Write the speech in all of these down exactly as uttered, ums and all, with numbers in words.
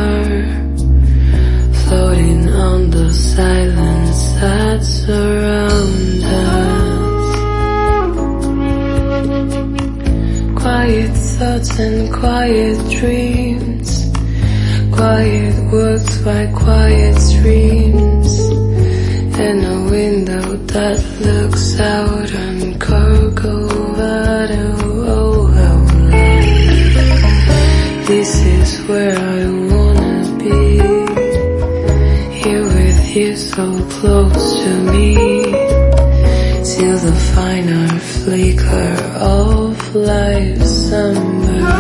floating on the silence that surrounds us. Quiet thoughts and quiet dreams, quiet works by quiet streams, and a window that looks out on Corcovado. Oh, how lovely. This is where I wanna be, here with you so close to me, till the final flicker of life's summer.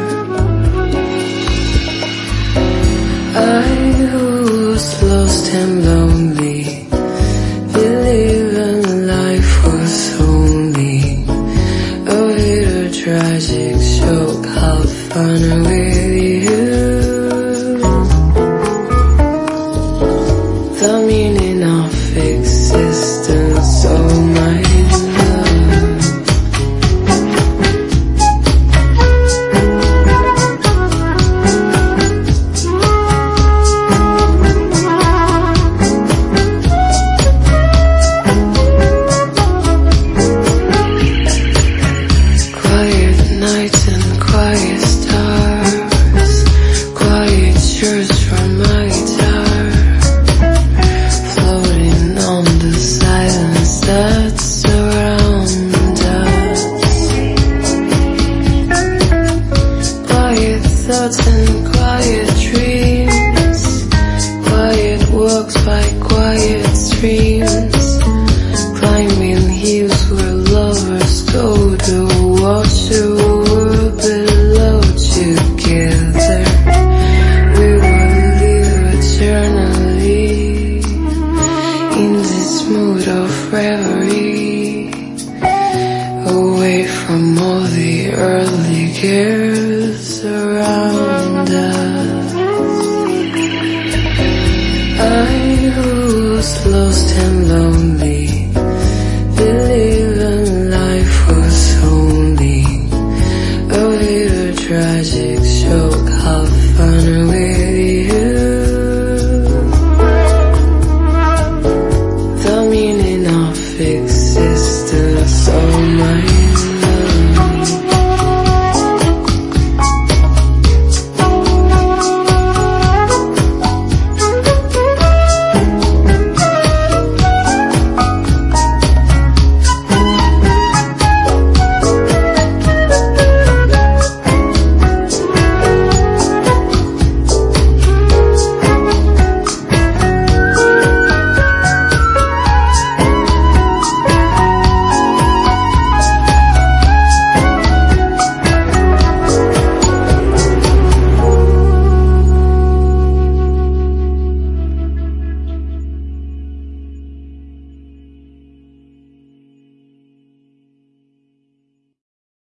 I was lost and lonely, believing life was only a bitter tragic joke. Have fun with you. The meaning of existence, oh my love. Quiet nights and quiet stars, quiet church from my guitar, floating on the silence that surrounds us. Quiet thoughts and quiet dreams, quiet walks by quiet streams, climbing hills where lovers go to watch the world below together. We will live eternally in this mood of reverie, away from all the earthly cares around us. I was lost and lonely,